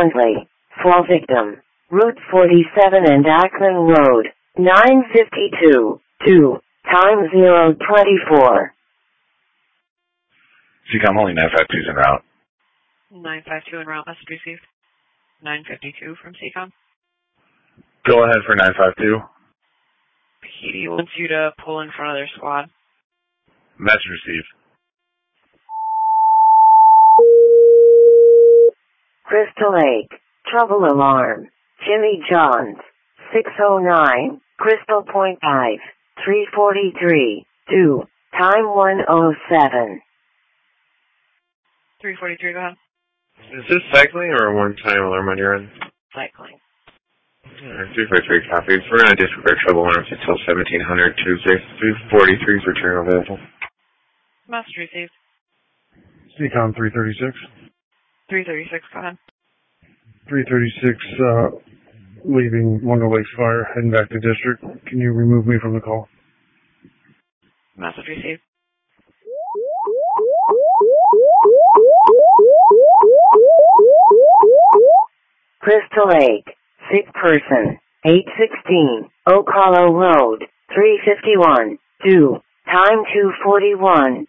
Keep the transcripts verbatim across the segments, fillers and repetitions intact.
Hundley, fall victim, Route forty-seven and Ackman Road, nine fifty-two, two, time zero twenty-four. C COM only nine five two's en route. nine five two en route, message received. nine fifty-two from C COM. Go ahead for nine five two. P D wants you to pull in front of their squad. Message received. Crystal Lake, trouble alarm, Jimmy Johns, six oh nine, Crystal Point five, three forty-three, two, time one oh seven. three forty-three, go ahead. Is this cycling or a one-time alarm on your end? Cycling. Alright, three forty-three copies. We're going to disregard trouble alarms until seventeen hundred Tuesday. three forty-three is return available. Message received. C COM three thirty-six. three thirty-six, go ahead. three thirty-six, uh, leaving Wonder Lake Fire, heading back to District. Can you remove me from the call? Message received. Crystal Lake, sick person, eight sixteen, Oak Hollow Road, three fifty-one, two, time two forty-one.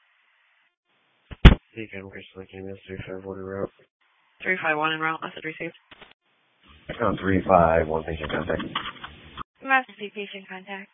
C COM Crystal Lake, M S three five one en route. three five one en route, message received. Count three five one, patient contact. Message received, patient contact.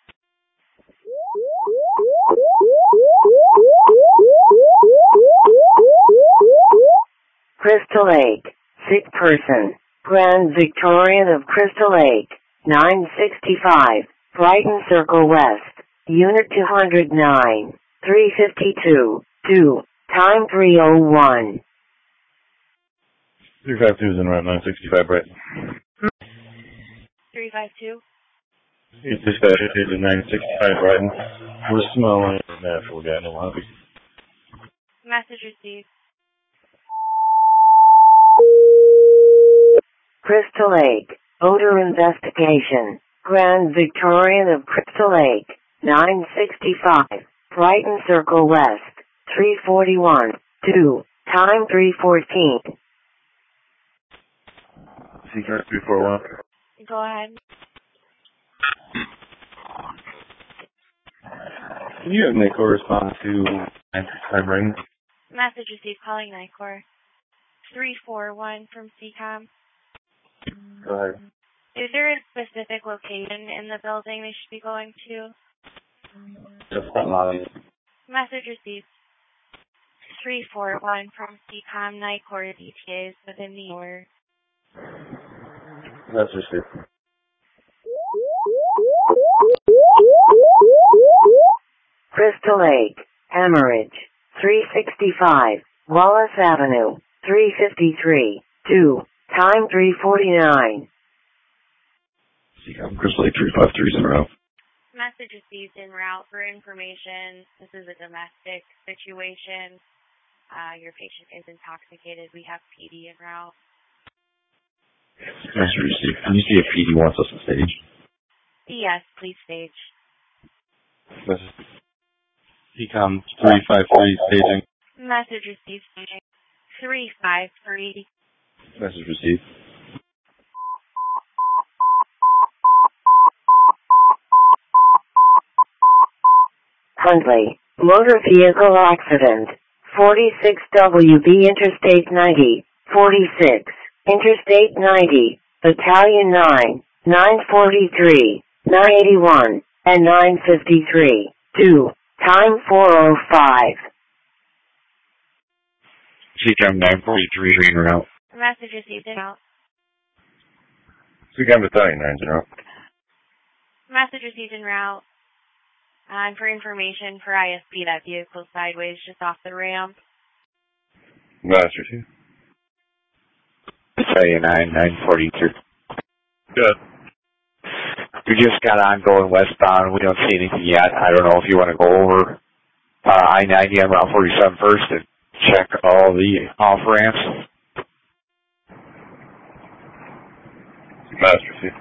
Crystal Lake, sick person, Grand Victorian of Crystal Lake, nine sixty-five, Brighton Circle West, Unit two hundred nine, three fifty-two, two, time three oh one. three five two is en route, nine sixty-five, Brighton. three five two. Dispatch is nine sixty-five, Brighton. We're smelling natural gas in the lobby. Message received. Crystal Lake, odor investigation, Grand Victorian of Crystal Lake, nine sixty-five, Brighton Circle West, three forty-one, two, time three fourteen. C COM three four one. Go ahead. Can you have Nicor respond to nine sixty-five, Brighton? Message received, calling Nicor. three four one from C COM. Go ahead. Is there a specific location in the building they should be going to? Just front lobby. Message received. three four one from C COM, Nicor D T As within the hour. That's received. Crystal Lake, Hemorrhage, three sixty-five, Wallace Avenue, three fifty-three, two, time three forty-nine. C COM Crystal Lake three five three is en route. Message received en route for information. This is a domestic situation. Uh, your patient is intoxicated. We have P D en route. Message received. Can you see if P D wants us to stage? Yes, please stage. Message. C COM three five three staging. Message received, staging. three five three. Message received. Hundley, motor vehicle accident, forty-six W B Interstate ninety, forty-six, Interstate ninety, Battalion nine, nine forty-three, nine eighty-one, and nine fifty-three, two, time four oh five. C COM nine forty-three en route. Message received en route. C COM Battalion nine en route. Message received en route. Uh, and for information, for I S P, that vehicle sideways just off the ramp. Message received. Battalion nine, nine forty-two. Good. We just got on going westbound. We don't see anything yet. I don't know if you want to go over uh, I ninety on Route forty-seven first and check all the off ramps. Message received.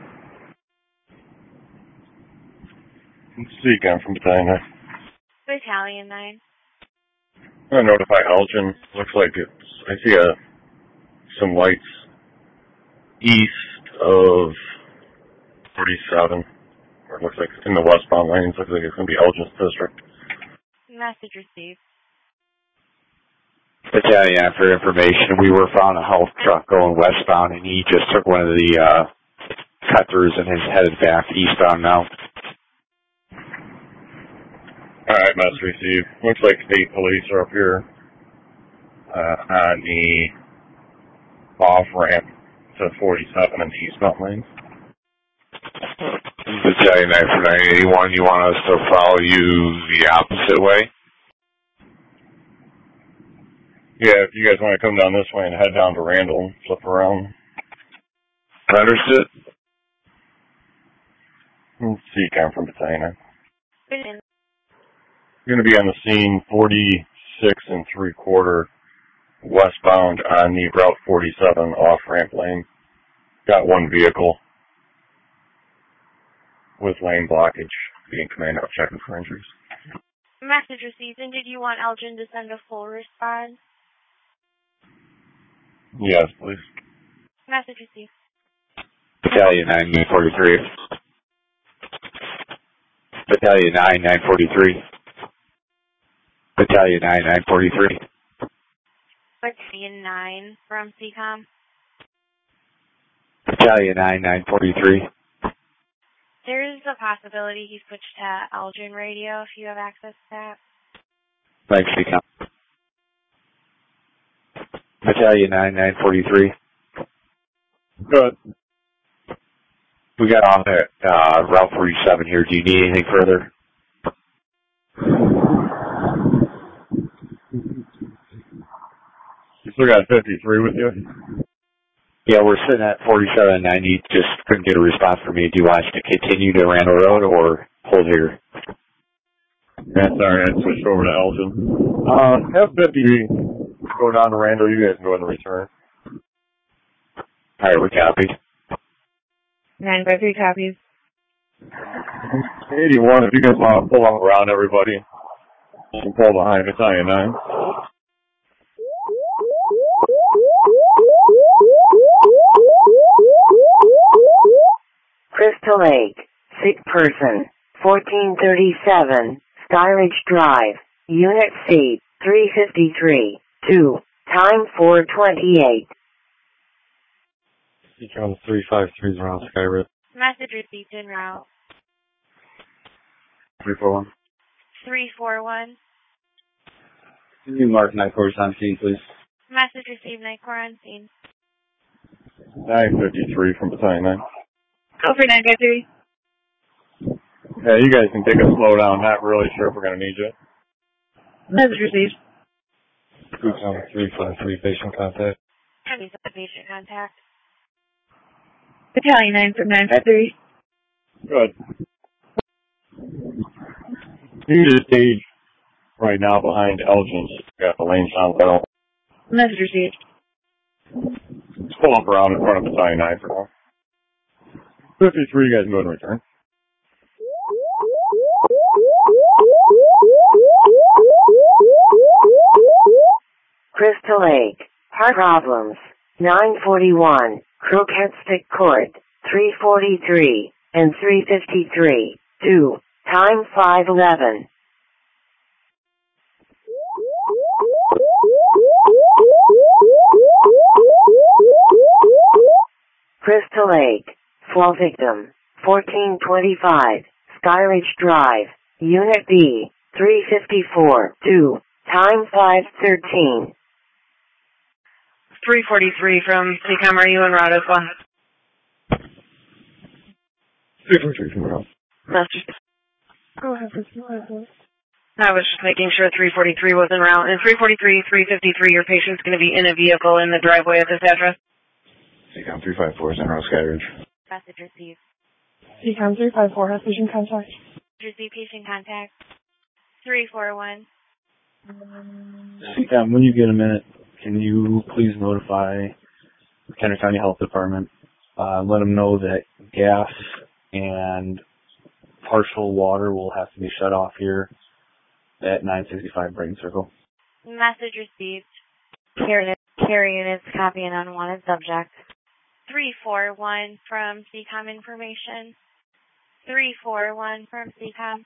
C COM from Battalion nine. Battalion nine. I'm going to notify Elgin. Looks like it's, I see a, some lights east of forty-seven. Or it looks like in the westbound lanes. Looks like it's going to be Elgin's district. Message received. Battalion, for information, we were found a health truck going westbound, and he just took one of the uh, cutters and is headed back eastbound now. All right, message received. Looks like state police are up here uh, on the off ramp to forty-seven in the eastbound lanes. Battalion nine for nine eighty-one, you want us to follow you the opposite way? Yeah, if you guys want to come down this way and head down to Randall and flip around. Understood. C COM from Battalion. Been You're going to be on the scene forty-six and three quarter westbound on the Route forty-seven off ramp lane. Got one vehicle with lane blockage being commanded up checking for injuries. Message received. And did you want Elgin to send a full response? Yes, please. Message received. Battalion nine, nine forty-three. Battalion nine, nine forty-three. Battalion nine, nine forty-three. Battalion nine from C COM. Battalion nine, nine forty-three. There is a possibility he switched to Elgin radio if you have access to that. Thanks, C COM. Battalion nine, nine forty-three. Good. We got on at uh, Route forty-seven here. Do you need anything further? You still got fifty-three with you? Yeah, we're sitting at forty-seven ninety. Just couldn't get a response from me. Do you want us to continue to Randall Road or hold here? Yeah, sorry, I switched over to Elgin. Uh, have fifty go down to Randall. You guys can go ahead and return. All right, we copied. nine by three copies. eighty-one, if you guys want to pull up around everybody, you can pull behind Battalion nine. Crystal Lake, sick person, fourteen thirty-seven, Skyridge Drive, Unit C, three fifty-three, two, time four twenty-eight. You come three five three around Skyridge. Message received en route. three four one. three four one. Can you mark nine forty on scene, please? Message received, Night Corps on scene. nine fifty-three from Battalion nine. Over nine five three. Yeah, you guys can take a slow down. Not really sure if we're going to need you. Message received. three five three, patient contact. Heavy patient contact. Battalion nine from nine five three. Good. You need a stage right now behind Elgin's. Got the lane sound well. Message received. Let's pull up around in front of Battalion nine for now. fifty-three, you guys can go ahead and return. Crystal Lake, heart problems, nine forty-one, Croquette Stick Court, three forty-three, and three fifty-three, two, time five eleven. Crystal Lake, fall victim, fourteen twenty-five, Skyridge Drive, Unit B, three fifty-four, two, time five thirteen. three forty-three from C COM. Are you en route as well? three forty-three from route. Message. Go ahead, go ahead. I was just making sure three forty-three was en route. And three forty-three, three fifty-three, your patient's going to be in a vehicle in the driveway at this address. C COM three five four is en route Skyridge. Message received. C COM three five four has patient contact. Receive patient contact. three four one. C COM, when you get a minute, can you please notify the Kenner County Health Department? Uh, let them know that gas and partial water will have to be shut off here at nine sixty-five Brighton Circle. Message received. Care unit, care units copy an unwanted subject. three four one from C COM information. three four one from C COM.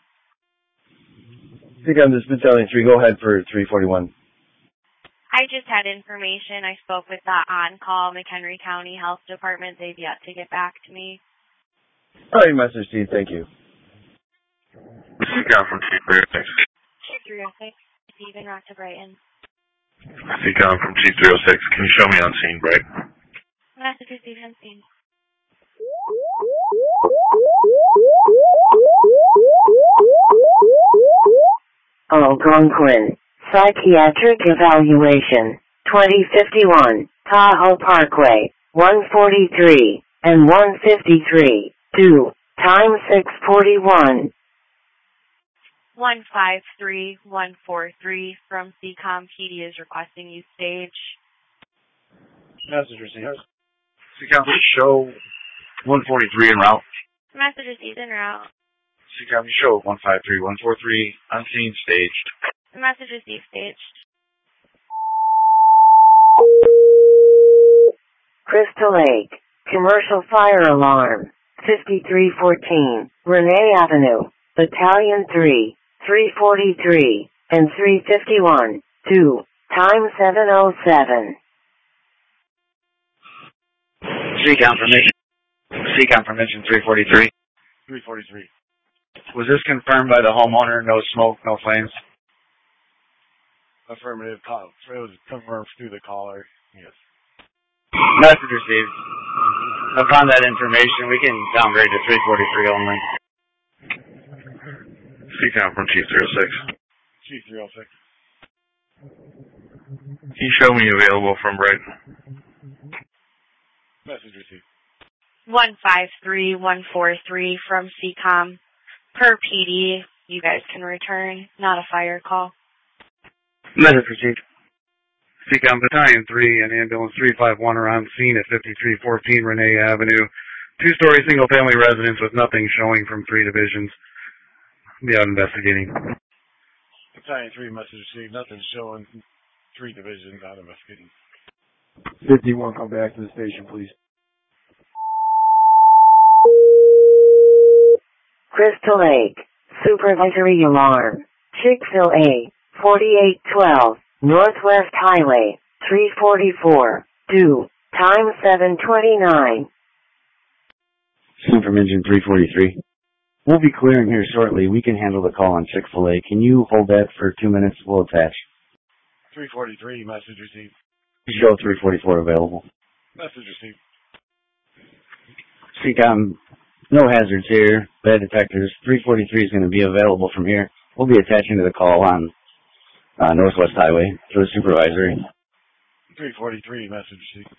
C COM, this is Battalion three. Go ahead for three forty-one. I just had information. I spoke with the on-call McHenry County Health Department. They've yet to get back to me. All right, Master Steve. Thank you. C COM from Chief three oh six. Chief three oh six, Stephen Rock to Brighton. C COM from Chief three oh six. Can you show me on scene, Bright? Message received on scene. Algonquin. Psychiatric Evaluation. twenty fifty-one. Tahoe Parkway. one forty-three and one fifty-three. two. Time six forty-one. one five three one four three from C COM. P D is requesting you stage. Message received. C COM, show one forty-three en route. Message received en route. C COM, show one five three one four three, unseen, staged. Message received staged. Crystal Lake. Commercial fire alarm. fifty-three fourteen. Renee Avenue. Battalion three. three forty-three and three fifty-one. two. Time seven oh seven. C COM permission. C COM permission three forty-three. three forty-three. Was this confirmed by the homeowner? No smoke, no flames? Affirmative. Call. It was confirmed through the caller. Yes. Message received. Upon that information, we can downgrade to three forty-three only. C COM from Chief three oh six. Chief three oh six. Can you show me available from Bright? Message received. one five three one four three from C COM. Per P D, you guys can return. Not a fire call. Message received. C COM Battalion three and Ambulance three five one are on scene at fifty-three fourteen Renee Avenue. Two-story single-family residence with nothing showing from three divisions. Be out investigating. Battalion three, message received. Nothing showing. Three divisions out investigating. fifty-one, come back to the station, please. Crystal Lake. Supervisory alarm. Chick-fil-A. forty-eight twelve. Northwest Highway. three forty-four. two. Time seven twenty-nine. From engine three forty-three. We'll be clearing here shortly. We can handle the call on Chick-fil-A. Can you hold that for two minutes? We'll attach. three forty-three, message received. Show three forty-four available. Message received. C COM, no hazards here. Bad detectors. three forty-three is going to be available from here. We'll be attaching to the call on uh, Northwest Highway for the supervisory. three forty-three, message received.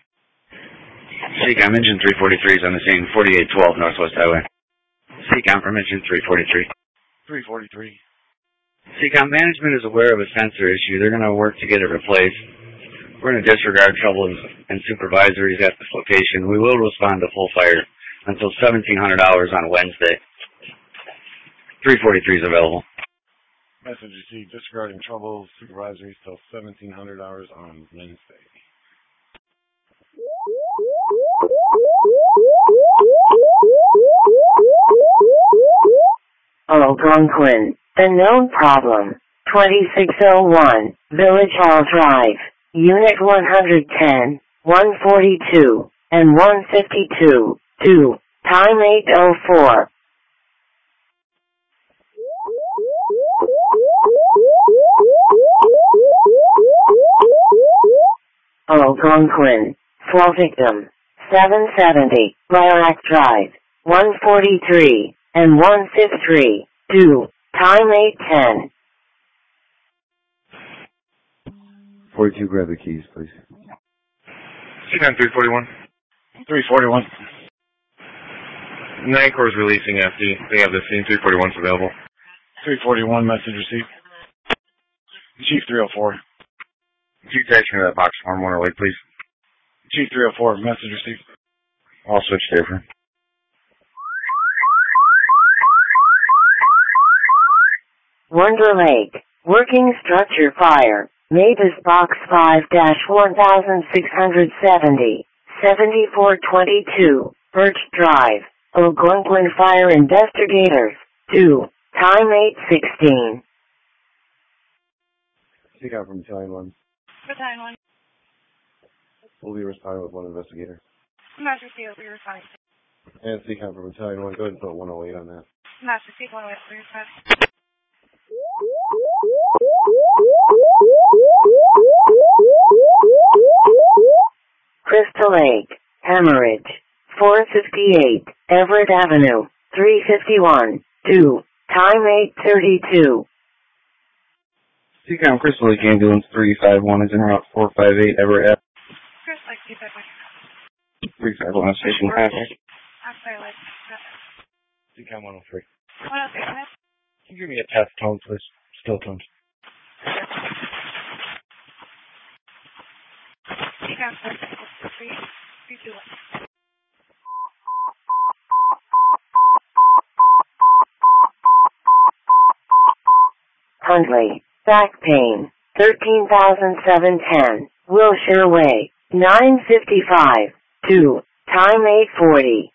C COM, engine three forty-three is on the scene, forty-eight twelve Northwest Highway. C COM from engine three forty-three. three forty-three. C COM, management is aware of a sensor issue. They're going to work to get it replaced. We're going to disregard troubles and supervisories at this location. We will respond to full fire until seventeen hundred hours on Wednesday. three forty-three is available. Message received. Disregarding troubles, supervisories till seventeen hundred hours on Wednesday. Algonquin. The known problem. twenty-six oh one. Village Hall Drive. Unit one ten, one forty-two, and one fifty-two. two. Time eight oh four. Algonquin. Flow victim. seven seventy. Lilac Drive. one forty-three, and one fifty-three. two. Time eight ten. forty-two, grab the keys, please. C COM three forty-one. three forty-one. Nine Corps is releasing F D. They have the scene. three forty-one's available. three forty-one, message received. Chief three oh four. Can you attach me to that box form one oh eight, please? Chief three oh four, message received. I'll switch different. Wonder Lake. Working structure fire. Mavis Box five dash one six seventy. seventy-four twenty-two, Birch Drive, Algonquin Fire Investigators, two, time eight sixteen. Speak out from Battalion one. Battalion one. We'll be responding with one investigator. Master C, will be responding. And speak out from Battalion one. Go ahead and put one oh eight on that. Master C, one oh eight, will be responding. Crystal Lake, Hemorrhage, four fifty-eight, Everett Avenue, three fifty-one, two, time eight thirty-two. C COM Crystal Lake Ambulance three five one is in route four five eight Everett Avenue. Crystal Lake, two five one. three five one, station contact. I'm sorry, Lake. C COM one oh three. one oh three, go ahead. Can you give me a test tone, please? Still tones. C COM Crystal three, three two one. Huntley, back pain, thirteen thousand seven ten, Wilshire Way, nine fifty-five, two, time eight forty.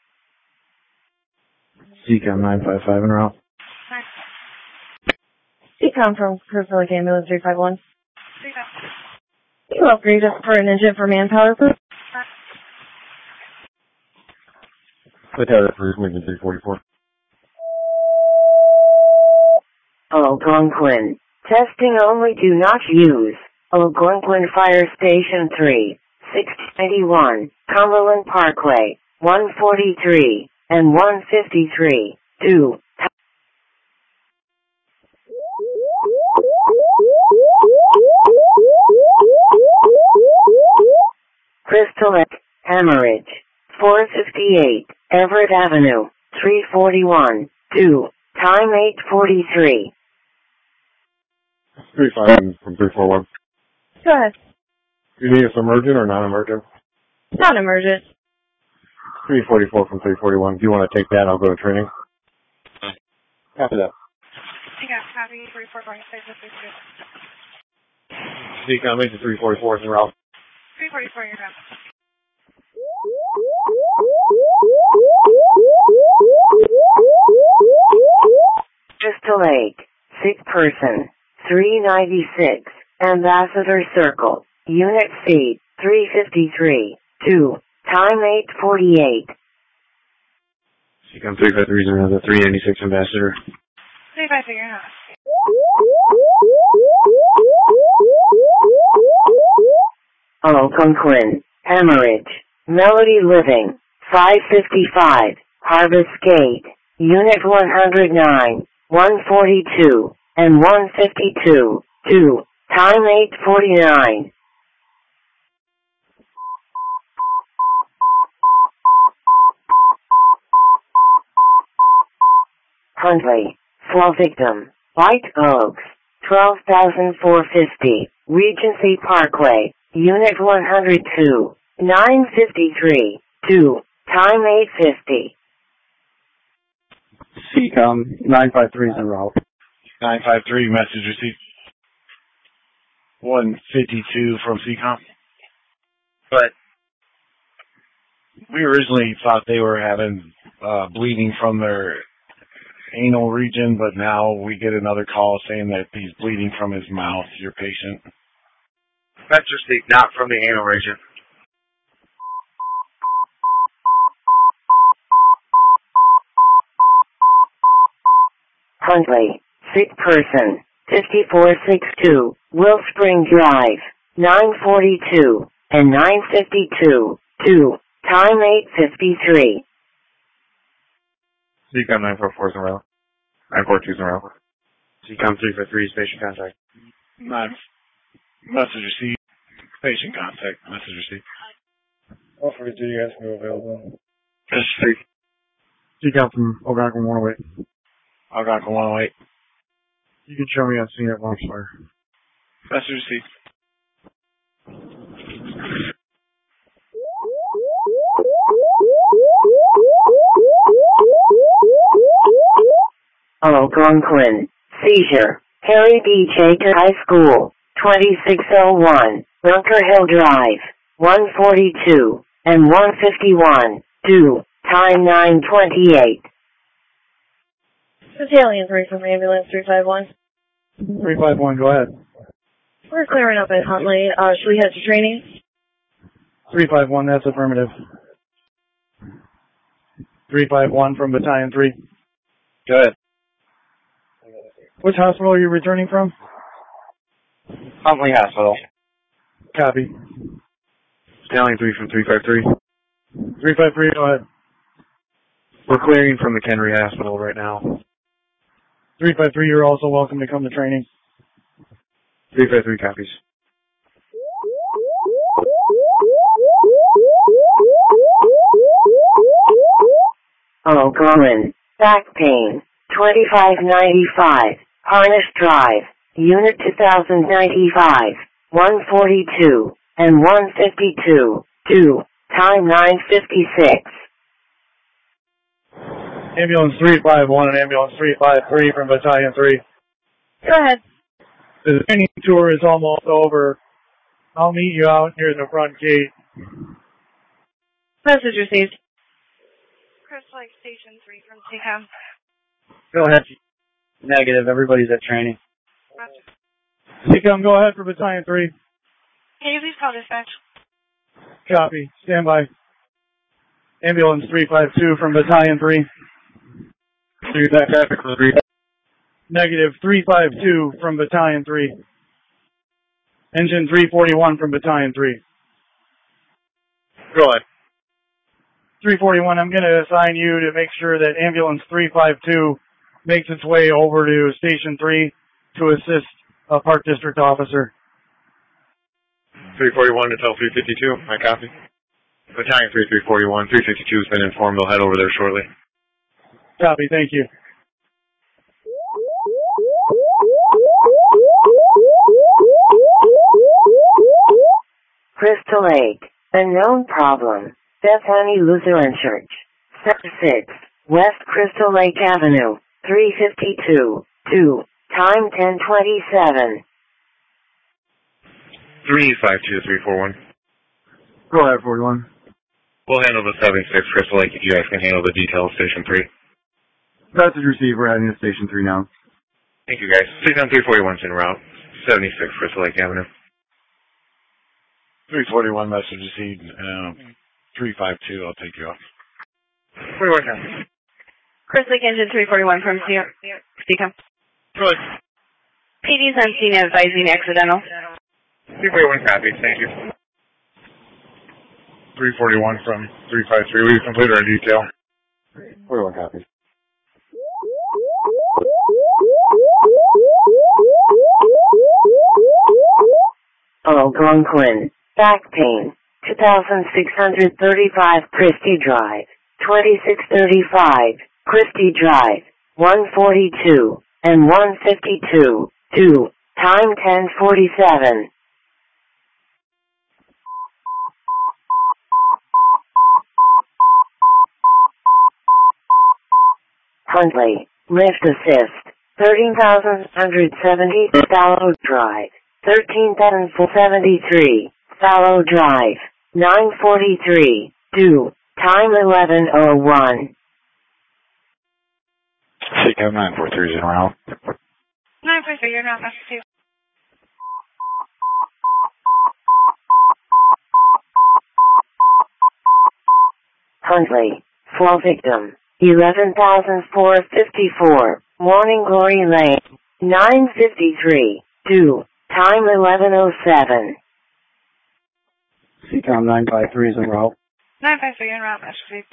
C COM nine five five in route. C COM from Crystal Lake Ambulance three five one. three five one. You upgrade us for an engine for manpower, please? Battalion three, moving three forty-four. Algonquin, testing only, do not use. Algonquin Fire Station three, six ninety-one, Cumberland Parkway, one forty-three, and one fifty-three, two. Crystal Lake, Hemorrhage, four fifty-eight, Everett Avenue, three forty-one, two, time eight forty-three. three five one from three four one. Go ahead. Do you need us emergent or non-emergent? Non-emergent. three forty-four from three forty-one. If you want to take that, I'll go to training. After that. C COM, copy, three four four, station three two. C COM, into three forty-four is en route. three forty-four, you're up. Crystal Lake, sick person, three ninety-six, Ambassador Circle, Unit C, three fifty-three, two, time eight forty-eight. C COM three five three is in route three ninety-six Ambassador. three five three, you're up. Algonquin, Hemorrhage, Melody Living, five fifty-five, Harvest Gate, Unit one oh nine, one forty-two, and one fifty-two, two, time eight forty-nine. Huntley, fall victim, White Oaks, twelve thousand four hundred fifty, Regency Parkway, Unit one oh two, nine fifty-three, two, time eight fifty. C COM nine five three is en route. nine five three, message received. one fifty-two from C COM. But we originally thought they were having uh, bleeding from their anal region, but now we get another call saying that he's bleeding from his mouth, your patient. That's received, not from the anal region. Huntley, sick person, fifty-four sixty-two, Will Spring Drive, nine forty-two, and nine fifty-two, two, time eight fifty-three. C COM nine four four is en route. nine four two is en route. C COM three five three, station contact. Nine. Message received. Patient contact. Message received. Oh, forty-two, you guys can be available. Message received. C COM from Algonquin one oh eight. Algonquin one oh eight. You can show me on scene at Longspire. Message received. Algonquin, seizure, Harry B. Jaker High School, twenty-six oh one, Bunker Hill Drive, one forty-two, and one fifty-one. Do. Time nine twenty-eight. Battalion three from ambulance three five one. three five one, go ahead. We're clearing up at Huntley. Uh, should we head to training? three five one, that's affirmative. three five one from Battalion three. Go ahead. Which hospital are you returning from? Huntley Hospital. Copy. Battalion three from three five three. three five three, go ahead. We're clearing from McHenry Hospital right now. three five three, you're also welcome to come to training. three five three copies. O'Gorman. Back pain. twenty-five ninety-five. Harness Drive. Unit two thousand ninety-five. one forty-two. And one fifty-two. Do. Time nine fifty-six. Ambulance three five one and Ambulance three five three from Battalion three. Go ahead. The training tour is almost over. I'll meet you out near the front gate. Message received. Crystal Lake Station three from C COM. Go ahead. Negative. Everybody's at training. C COM, go ahead for Battalion three. Can you please call dispatch? Copy. Stand by. Ambulance three five two from Battalion three. Three that traffic for three. Negative three five two from Battalion three. Engine three forty-one from Battalion three. Go ahead. three forty-one, I'm going to assign you to make sure that Ambulance three five two makes its way over to Station three to assist a Park District officer. three forty-one to tell three fifty-two. I copy. Battalion three, three forty-one. three fifty-two has been informed. They'll head over there shortly. Copy. Thank you. Crystal Lake. Unknown problem. Bethany Lutheran Church. Sector six. West Crystal Lake Avenue. three fifty-two. two. Time ten twenty-seven. three five two, three four one. Go ahead, forty-one. We'll handle the seven six Crystal Lake if you guys can handle the detail of Station three. Message received. We're heading to Station three now. Thank you, guys. Station three forty-one's en route. seventy-six Crystal Lake Avenue. three forty-one message received. Um, three five two, I'll take you off. forty-one county. Crystal Lake Engine three forty-one from C COM. Good. P D's on scene advising accidental. three forty-one copy. Thank you. three forty-one from three five three. We've completed our detail. forty-one copies. Algonquin. Back pain. two thousand six hundred thirty-five Christie Drive. twenty-six thirty-five Christie Drive. one forty-two and one fifty-two. Do. Time ten forty-seven. Huntley. Lift assist. thirteen thousand one hundred seventy Fallow Drive. thirteen thousand four hundred seventy-three Fallow Drive. nine forty-three. Do. Time eleven oh one. C COM nine four three is en route. nine four three, you're not message two. Huntley. Fall victim. eleven thousand four hundred fifty-four. Morning Glory Lane. nine fifty-three. Do. Time eleven oh seven. C COM nine five three is en route. nine five three, you're not message two.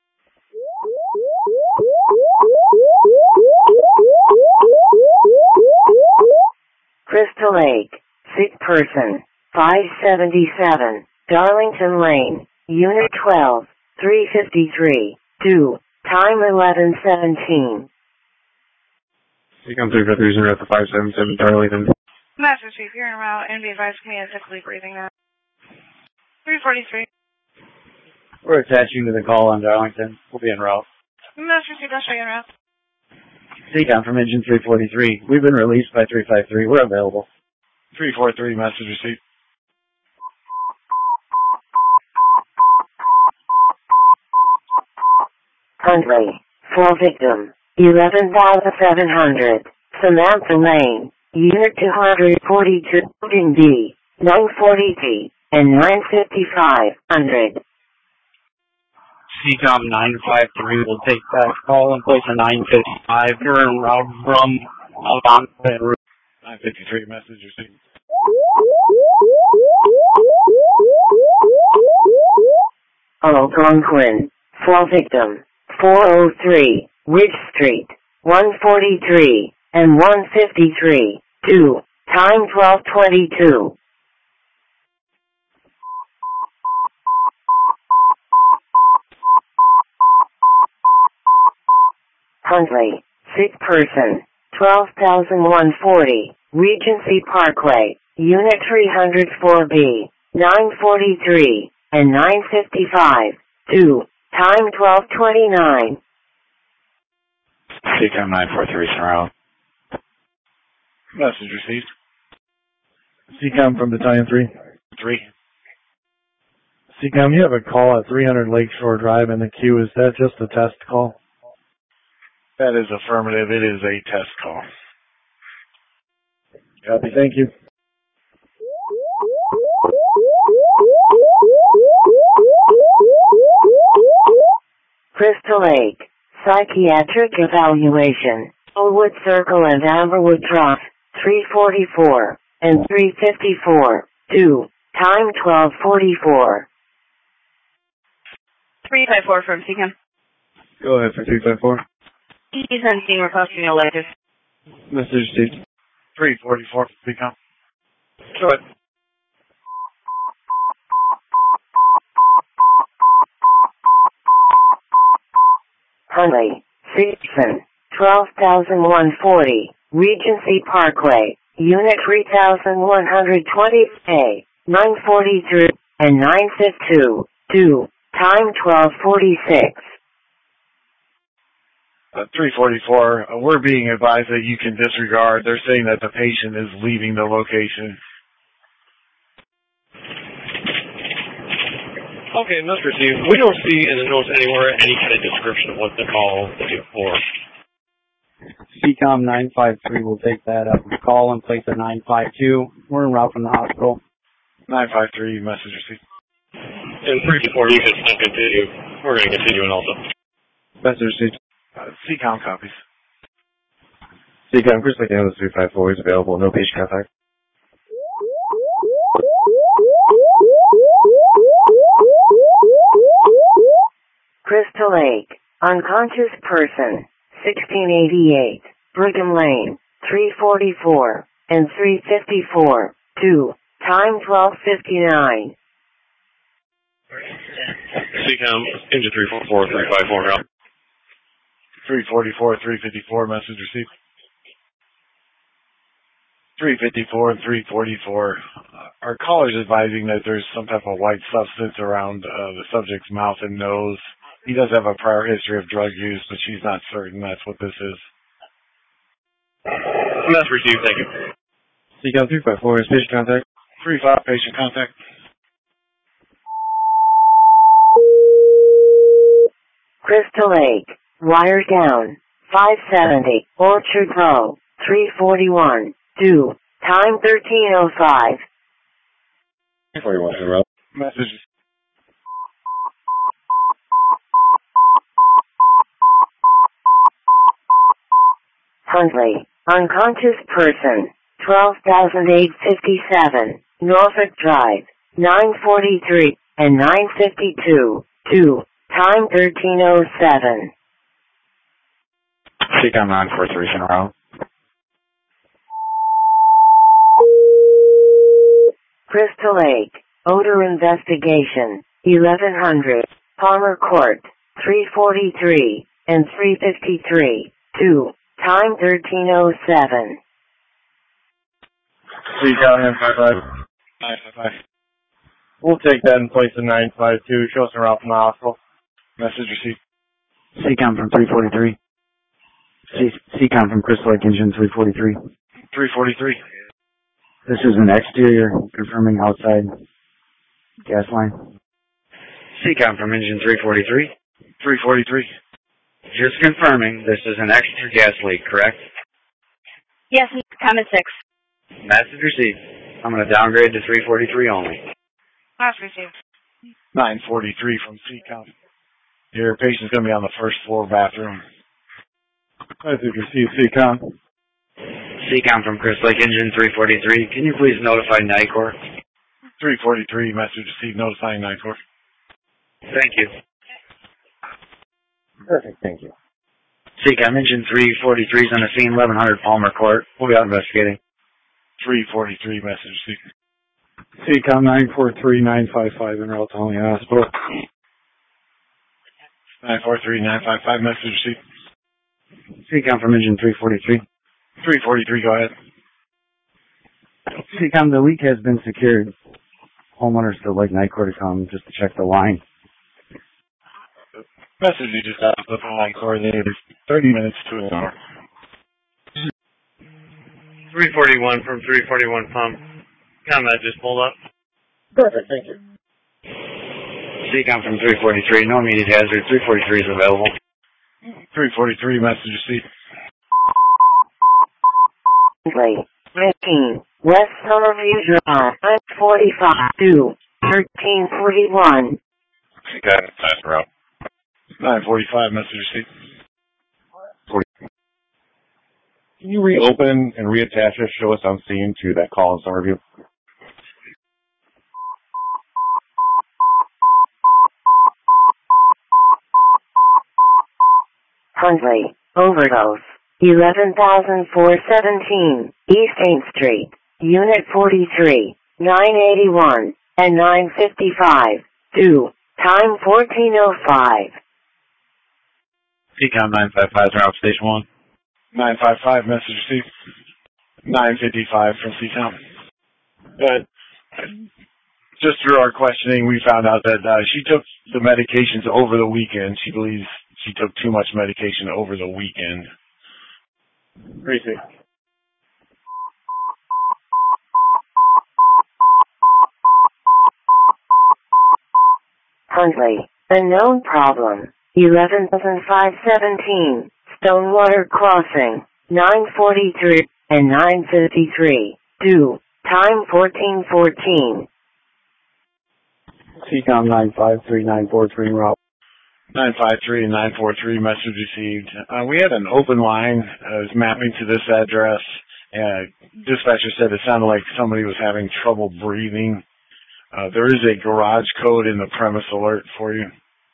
Crystal Lake. Sick person. five seventy-seven. Darlington Lane. Unit twelve. three fifty-three. Do. Time eleven seventeen. C COM three five three is en route to five seven seven Darlington. Message two, you're en route and be advised me as difficulty breathing now. three forty-three. We're attaching to the call on Darlington. We'll be en route. Message two, that's en route. C COM from Engine three forty-three. We've been released by three five three. We're available. three four three message received. Huntley. For victim. eleven thousand seven hundred. Samantha Lane. Unit two forty-two. Building D. nine forty-three. And nine fifty-five hundred. C COM nine five three will take that call and place a nine fifty-five. We're en route from Algonquin and Route. nine fifty-three message received. Algonquin. For victim. four oh three. Ridge Street. one forty-three. And one fifty-three. two. Time twelve twenty-two. Huntley. Sick person. twelve thousand one hundred forty. Regency Parkway. Unit three oh four B. nine forty-three. And nine fifty-five. two. Time twelve twenty-nine. C COM nine four three surround. Message received. C COM from Battalion three. Three. C COM, you have a call at three hundred Lakeshore Drive in the queue. Is that just a test call? That is affirmative. It is a test call. Copy. Thank you. Crystal Lake. Psychiatric evaluation. Oldwood Circle and Amberwood Trough. three forty-four. And three fifty-four. two. Time twelve forty-four. three five four from C COM. Go ahead for three five four. He's on scene requesting a letter. Message received. three forty-four from C COM. Go ahead. Huntley. Season. twelve thousand one hundred forty. Regency Parkway. Unit three thousand one hundred twenty A. nine forty-three. And nine fifty-two. two. Time twelve forty-six. Uh, three forty-four, uh, we're being advised that you can disregard. They're saying that the patient is leaving the location. Okay, must receive. We don't see in the notes anywhere any kind of description of what the call is for. C COM nine five three will take that up. Call and place a nine five two. We're en route from the hospital. nine five three, message received. And three four, you can continue. We're going to continue and also. Message received. Uh, C COM copies. C COM, Chris McDaniel, three five four is available. No patient contact. Crystal Lake. Unconscious person. sixteen eighty-eight. Brigham Lane. three forty-four. And three fifty-four. two. Time twelve fifty-nine. C COM, engine three four four, three five four now. three forty-four, three fifty-four, message received. three fifty-four and three forty-four. Uh, our caller is advising that there's some type of white substance around uh, the subject's mouth and nose. He does have a prior history of drug use, but she's not certain that's what this is. Message received, thank you. C COM three five four is patient contact. three five, patient contact. Crystal Lake. Wire down. five seventy. Orchard Row. three forty-one. two. Time thirteen oh five. three forty-one, row. Message. Huntley. Unconscious person. twelve thousand eight hundred fifty-seven. Norfolk Drive. nine forty-three. And nine fifty-two. two. Time thirteen oh seven. C COM nine four three in a row. Crystal Lake. Odor investigation. eleven hundred. Palmer Court. three forty-three. And three fifty-three. two. Time thirteen oh seven. C COM nine five five. nine five five. We'll take that and place a nine five two. Show us en route from the hospital. Message received. C COM from three forty-three. C COM from Crystal Lake Engine three forty-three. three forty-three. This is an exterior confirming outside gas line. C COM from Engine three forty-three. three forty-three. Just confirming, this is an extra gas leak, correct? Yes, comment six. Message received. I'm going to downgrade to three forty-three only. Last received. nine forty-three from C COM. Your patient's going to be on the first floor bathroom. Message received, C COM. C COM from Chris Lake Engine three forty-three. Can you please notify NICOR? three forty-three, message received, notifying NICOR. Thank you. Perfect, thank you. C COM Engine three forty-three is on the scene, eleven hundred Palmer Court. We'll be out investigating. three forty-three, message received. C COM nine four three nine five five in route to Holly Hospital. nine four three nine five five, message received. C COM from Engine three forty-three. three forty-three, go ahead. C COM, the leak has been secured. Homeowners would like NICOR to come just to check the line. Message you just got the line coordinator thirty minutes to an hour. three forty-one from three forty-one pump. Combat just pulled up. Perfect, thank you. C COM from three forty-three, no immediate hazard. three forty-three is available. three forty-three, message received. nineteen, West Summerview Drive, nine forty-five, two, thirteen forty-one. Got it, pass route. nine forty-five, message received. Can you reopen and reattach us, show us on scene to that call in Summerview? Huntley, overdose, eleven thousand four hundred seventeen, East eighth Street, Unit forty-three, nine eighty-one, and nine fifty-five, two, time fourteen oh five. C COM nine five five, route station one. nine five five, message received. nine fifty-five from C COM. But just through our questioning, we found out that uh, she took the medications over the weekend. She believes she took too much medication over the weekend. Appreciate it. Huntley, unknown problem, eleven thousand five hundred seventeen, Stonewater Crossing, nine forty-three, and nine fifty-three, two, time fourteen fourteen. C COM nine five three nine four three route. nine five three and nine four three, message received. Uh, we had an open line, uh, it was mapping to this address, and dispatcher said it sounded like somebody was having trouble breathing. Uh, there is a garage code in the premise alert for you.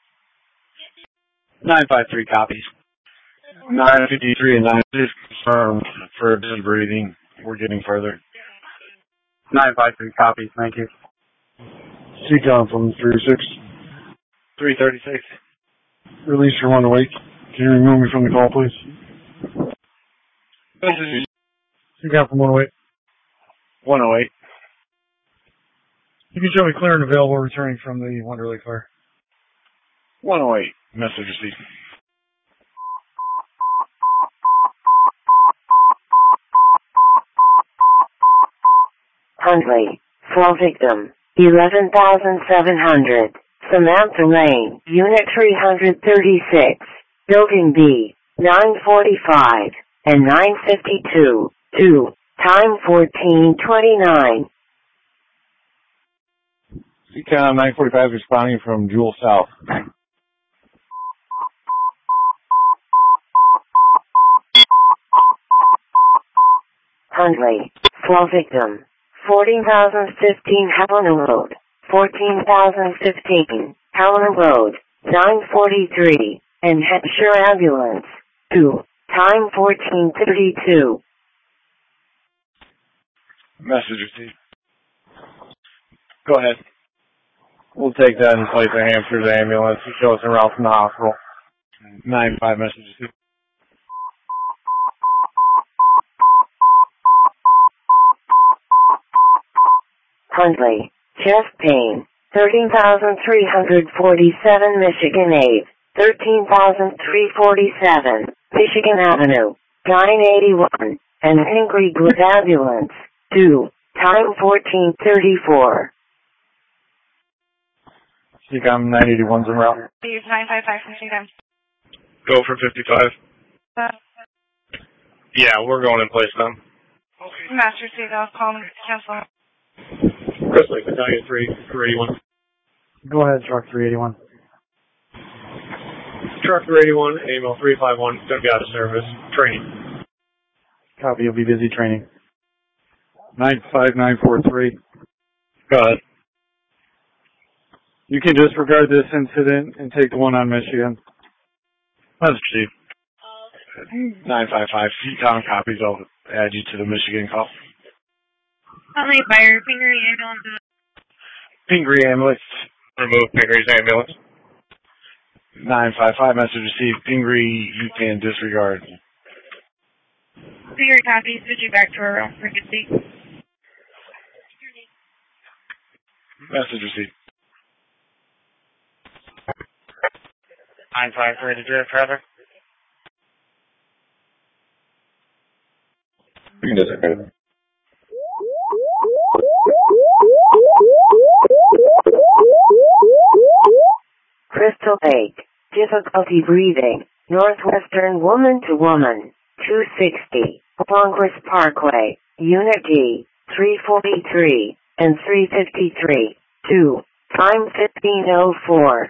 nine five three copies. nine fifty-three and nine is confirmed for busy breathing. We're getting further. nine five three copies, thank you. C COM from three six. three thirty-six. Release your one oh eight. Can you remove me from the call, please? C COM from one oh eight. one oh eight. You can show me clear and available returning from the Wonder Lake fire. one oh eight. Message received. Huntley, fall victim, eleven thousand seven hundred, Samantha Lane, Unit three thirty-six, Building B, nine forty-five, and nine fifty-two, two, time fourteen twenty-nine. C COM nine forty-five responding from Jewel South. Huntley, fall victim, fourteen thousand fifteen Helena Road, fourteen thousand fifteen Helena Road, nine forty-three, and Hampshire Ambulance, two, time fourteen thirty-two. Message received. Go ahead. We'll take that and place a Hampshire's ambulance to show us en route from the hospital. nine five message received. Huntley, chest pain, thirteen thousand three hundred forty-seven Michigan Ave, thirteen thousand three hundred forty-seven, Michigan Avenue, nine eighty-one, and Angry Good Ambulance, two, time fourteen thirty-four. C COM nine eighty-one's en route. nine five five from C COM. Go for fifty-five. Uh, Yeah, we're going in place then. Master State, I'll call and cancel. Chris Lake, Battalion three, three eighty-one. Go ahead, truck three eighty-one. Truck three eighty-one, A M L three five one, going to be out of service. Training. Copy, you'll be busy training. nine five nine four three. Go ahead. You can disregard this incident and take the one on Michigan. That's Chief. nine five five. C-Town copies. I'll add you to the Michigan call. Only fire, Pingree ambulance. Pingree ambulance. Remove Pingree's ambulance. nine five five. Message received. Pingree, you can disregard. Pingree copy. Switch you back to our own frequency. Message received. nine five three to drift traffic. You can disregard. Crystal Lake. Difficulty breathing. Northwestern woman to woman. two sixty. Congress Parkway. Unit D. three forty-three and three fifty-three. two. Time fifteen oh four.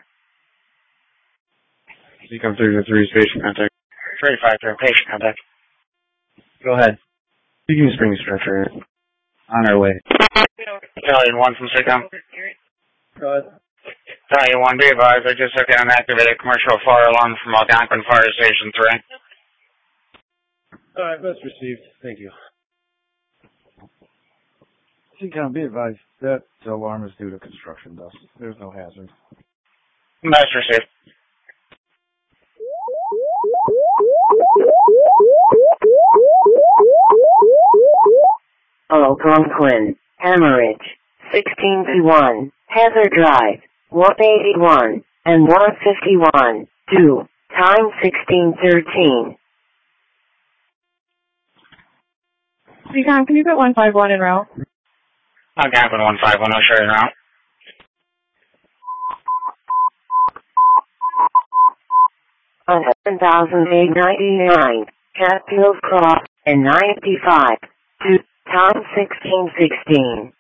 You come through the three station contact. three five three, patient contact. Go ahead. You can just bring the stretcher on our way. Battalion one from SICOM. Go ahead. Battalion one, be advised, I just took down an activated commercial fire alarm from Algonquin Fire Station three. All right, that's received. Thank you. C-Town, be advised, that alarm is due to construction dust. There's no hazard. That's received. Algonquin. Hemorrhage. sixteen to one. Heather Drive. one eighty-one and one fifty-one. two. Time sixteen thirteen. C-Town, can you put one five one in route? Algonquin one five one, I'll show you route. eleven thousand eight hundred ninety-nine. Catfield Cross and ninety-five. two. Time sixteen sixteen.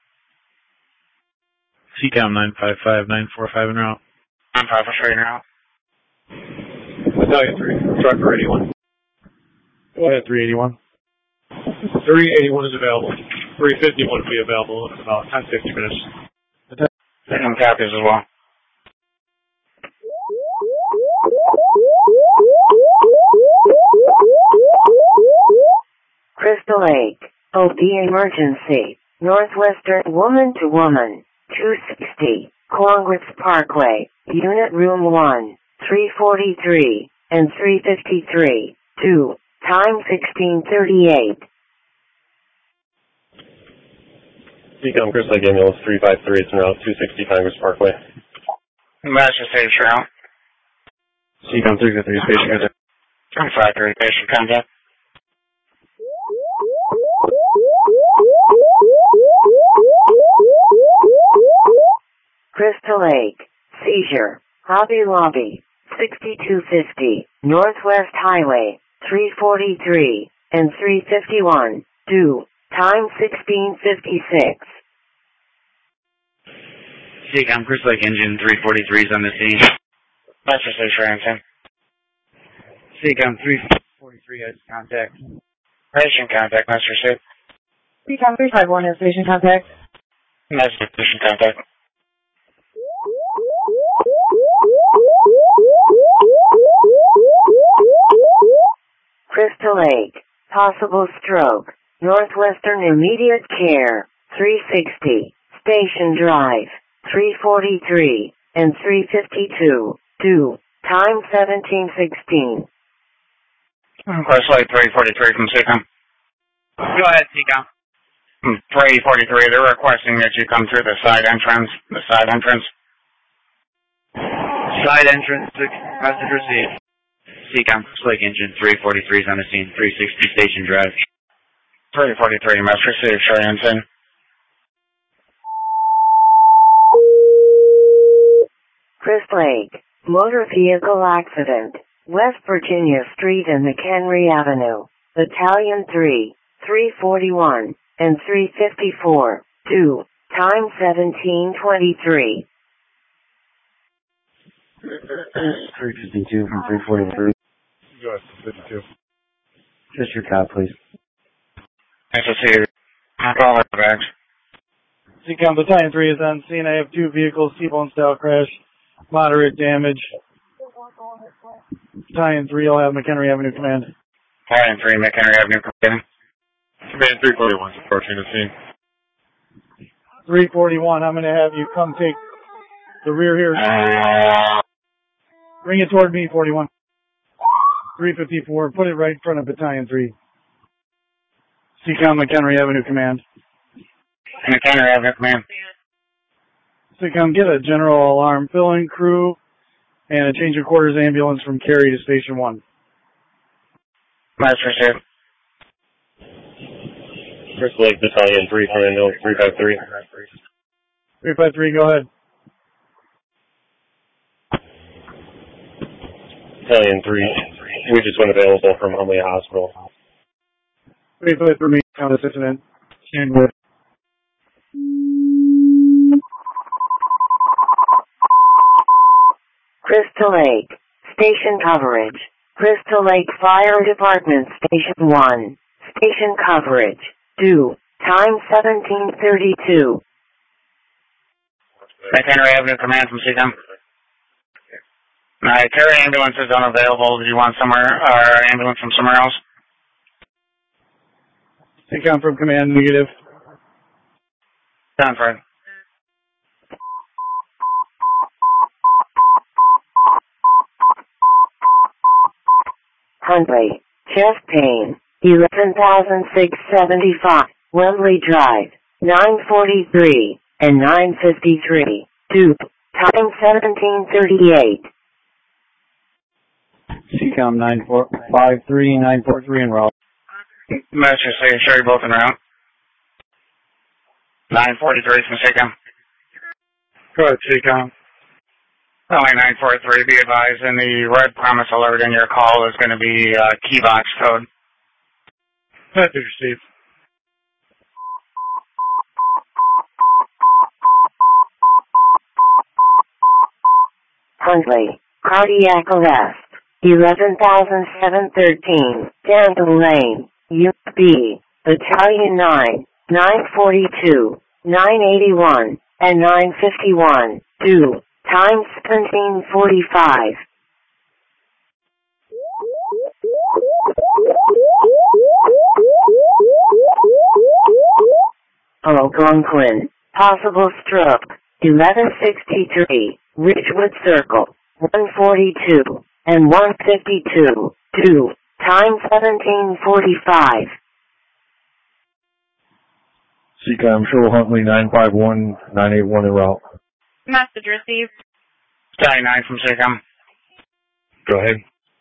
C-Town nine five five, nine four five en route. nine five, I'll show you route. Battalion three, truck three eighty-one. Go ahead, three eighty-one. three eighty-one is available. three fifty-one will be available in about ten to fifteen minutes. SICOM copies as well. Crystal Lake. O B emergency. Northwestern woman to woman. two sixty. Congress Parkway. Unit Room one. three forty-three and three fifty-three. two. Time sixteen thirty-eight. C-Com Chris Lake Ambulance three five three, it's en route, two sixty Congress Parkway. Master State route. C-Com three fifty-three, station contact. three five three, patient contact. Crystal Lake. Seizure. Hobby Lobby. sixty-two fifty. Northwest Highway. three forty-three and three fifty-one. two. Time sixteen fifty-six. SICOM Chris Lake Engine three forty-three is on the scene. Master State Sharington. SICOM three forty-three has contact. Patient contact, Master State. C-Town three five one has patient contact. Master Patient contact. Crystal Lake. Possible stroke. Northwestern immediate care. three sixty. Station Drive. three forty-three and three fifty-two. two. Time seventeen sixteen. Chris Lake three forty-three from SICOM. Go ahead, SICOM. three forty-three, they're requesting that you come through the side entrance. The side entrance. Side entrance, message received. SICOM Chris Lake Engine three forty-three is on the scene, three sixty Station Drive. three forty-three, Master State Sharington. Crystal Lake. Motor vehicle accident. West Virginia Street and McHenry Avenue, Battalion three, three forty-one, and three fifty-four, two, time seventeen twenty-three. three fifty-two from three forty-three. Go ahead, fifty-two. Just your cop, please. Nice to see you. Call her back. Seacom Battalion three is on scene. I have two vehicles, T-bone style crash, moderate damage. Battalion three, I'll have McHenry Avenue Command. Battalion three, McHenry Avenue Command. Command three forty-one, approaching the scene. three forty-one, I'm going to have you come take the rear here. Bring it toward me, forty-one. three fifty-four, put it right in front of Battalion three. Seacom McHenry Avenue Command. McHenry Avenue Command. Seacom, get a general alarm, filling crew, and a change of quarters ambulance from Cary to Station one. Nice received. Crystal Lake Battalion three, coming in three five three. three five three, go ahead. Battalion three, we just went available from Huntley Hospital. three five three, count this incident. Stand with. Crystal Lake, station coverage. Crystal Lake Fire Department, Station one. Station coverage. two. Time seventeen thirty-two. McHenry Avenue Command from Seacom. Alright, Cary ambulance is unavailable. Do you want somewhere, or ambulance from somewhere else? Seacom from Command, negative. Done, Fred. Huntley, chest pain, eleven thousand six hundred seventy-five, Wembley Drive, nine forty-three, and nine fifty-three, two, time seventeen thirty-eight. Seacom nine four five three, nine four three en route. Master, say, sure you're both en route. nine forty-three from Seacom. Go ahead, Seacom. Only nine forty-three, be advised, and the red promise alert in your call is going to be uh, key box code. That's received. Huntley, cardiac arrest, eleven thousand seven hundred thirteen, Danville Lane, U B, Battalion nine, nine forty-two, nine eighty-one, and nine fifty-one, two. Time seventeen forty-five. Algonquin, possible stroke, eleven sixty-three, Ridgewood Circle, one forty-two, and one fifty-two, two. Time seventeen forty-five. Seacom, Shoal Huntley, nine five one, nine eight one en route. Message received. Battalion nine from Seacom. Go ahead.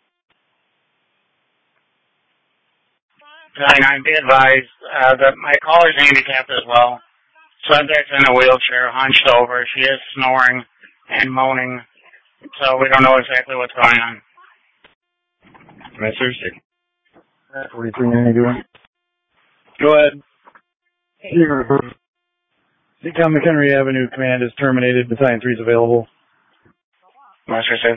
Battalion nine, be advised uh, that my caller's handicapped as well. Subject's in a wheelchair, hunched over. She is snoring and moaning, so we don't know exactly what's going on. Master, forty-three ninety-one. Go ahead. Seacom McHenry Avenue Command is terminated. Battalion three is available. Master, sir.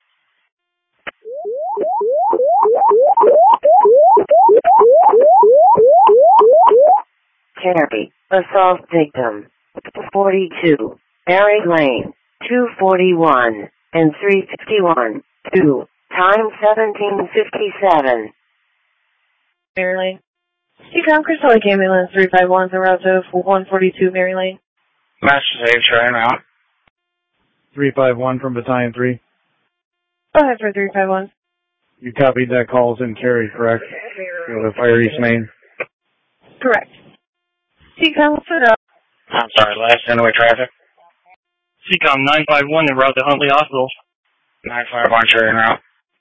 Cary, assault victim, forty-two, Mary Lane, two forty-one, and three fifty-one, two. Time seventeen fifty-seven. Mary Lane. Seacom Crystal Lake Ambulance three five one, en route to one forty-two Mary Lane. Master, say, sure, en route. three five one from Battalion three. Go ahead for three five one. You copied that call's in Cary, correct? You have a Fire East Main. Correct. Seacom, what's it up? I'm sorry, last in-way traffic. Seacom nine five one, en route to Huntley Hospital. nine five one, sure, en route.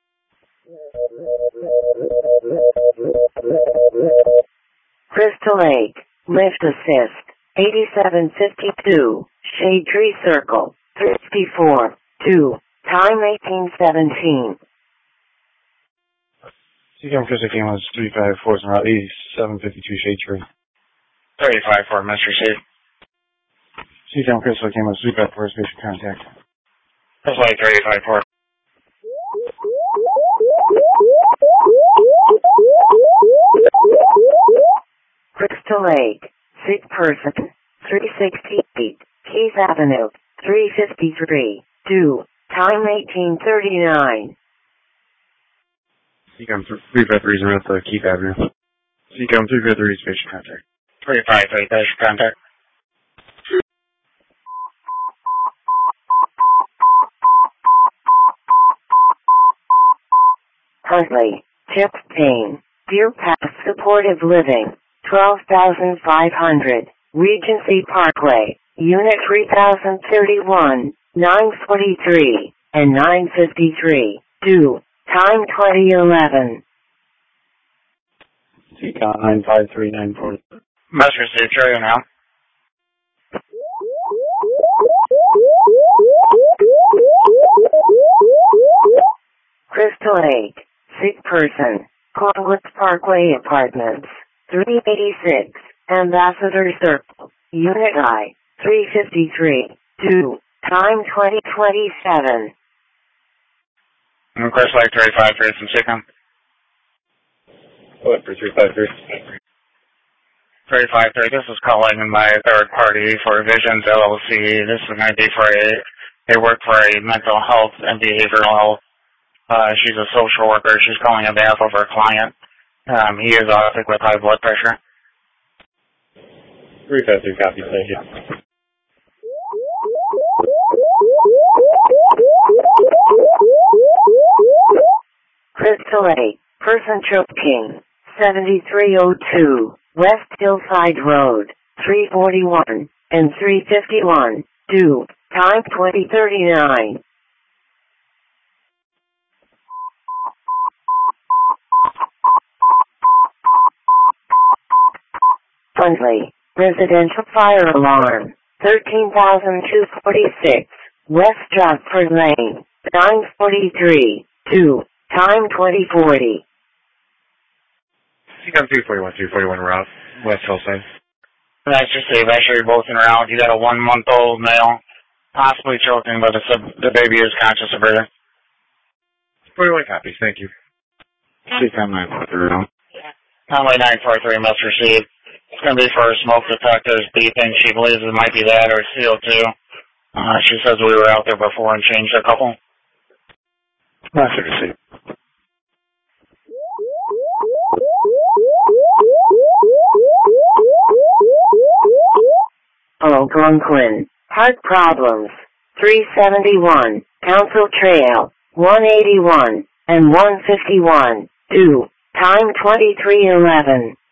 Crystal Lake, lift assist, eighty-seven fifty-two, Shade Tree Circle, fifty-four, two. Time eighteen seventeen. C-CAM Crystal King was three five four and Route eighty-seven fifty-two Shade Tree. thirty-five four, must receive. C-CAM Crystal King was three five four, patient contact. That's like thirty-five four. Crystal Lake, sick person, three sixty-eight, Keith Avenue, three fifty-three, due, time eighteen thirty-nine. C-CAM three five three is around the Keith Avenue. C-CAM three five three is patient contact. three five three, patient contact. Huntley, Chip Payne, Deer Path Supportive Living, twelve thousand five hundred, Regency Parkway, Unit three thousand thirty-one, nine forty-three, and nine fifty-three, due, time twenty eleven. C-CAM nine five three nine four. Must receive, Cherry now. Crystal Lake, sick person, Cornwood Parkway Apartments, three eighty-six, Ambassador Circle, Unit I, three fifty-three, due, time twenty twenty-seven. Crystal Lake thirty-five three from C-CAM. What for three five three? thirty-five three, this is calling my third party for Visions L L C. This is going to be for a, they work for a mental health and behavioral health. Uh, she's a social worker. She's calling on behalf of her client. Um, he is autistic with high blood pressure. three five three copy, thank you. Crystal Lake, person choking, seventy-three oh two, West Hillside Road, three forty-one, and three fifty-one, due, time twenty thirty-nine. Huntley, residential fire alarm, thirteen thousand two hundred forty-six, West Stratford Lane, nine forty-three, due, time twenty forty. C-CAM three forty-one, three forty-one route, West Hillside. Nice to see. Actually, you're both in route. You got a one-month-old male, possibly choking, but it's a, the baby is conscious of breathing. forty-one copies, thank you. C-CAM nine four three round. Conway nine four three must receive. It's going to be for her smoke detectors beeping. She believes it might be that or C O two. Uh, she says we were out there before and changed a couple. Must receive. Algonquin, heart problems, three seventy-one, Council Trail, one eighty-one, and one fifty-one, due, time twenty-three eleven.